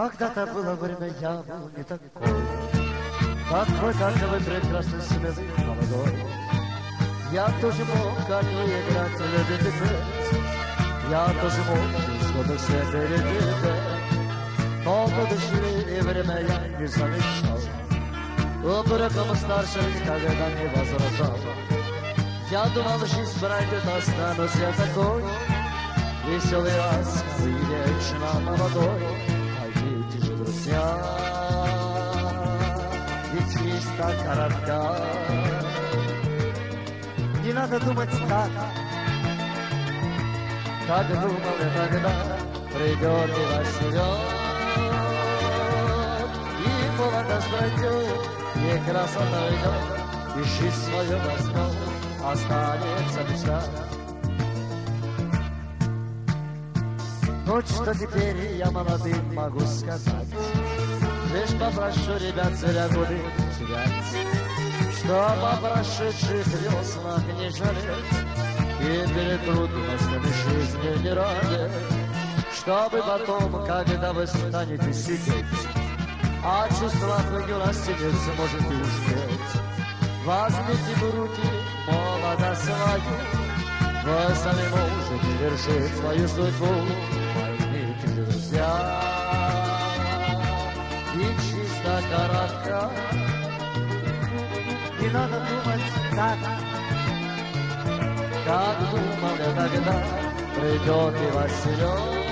Когда-то было время, я был не такой, такой, как вы, прекрасный, смелый, молодой. Я тоже мог, как вы, играть, любить и петь. Я тоже мог, без года все пережить. Но годы шли, и время я не замечал. Оброком старше, когда не возражал. Я думал, жизнь пройдет, останусь я такой. Веселый раз, и вечно молодой. Поймите же, друзья, ведь жизнь так коротка. Не надо думать так, как думал я тогда. Придет и восьмерет, и молодость пройдет, и красота уйдет, и жизнь свою возьмет, останется мечта. Вот что теперь я молодым могу сказать. Лишь попрошу ребят зря годы терять, что по прошедших веснах не жалеть и перед трудностями жизни не радеть. Чтобы потом, когда вы станете сидеть, а чувства в юности не сможете успеть, возьмите в руки молодость свою, вы сами можете вершить свою судьбу. Поймите, друзья, ведь чисто коротка. Не надо думать так, как думал я тогда. Придет и восьмерет,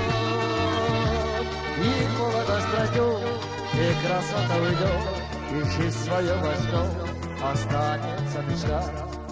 и молодость пройдет, и красота уйдет, и жизнь свою возьмет, останется мечта.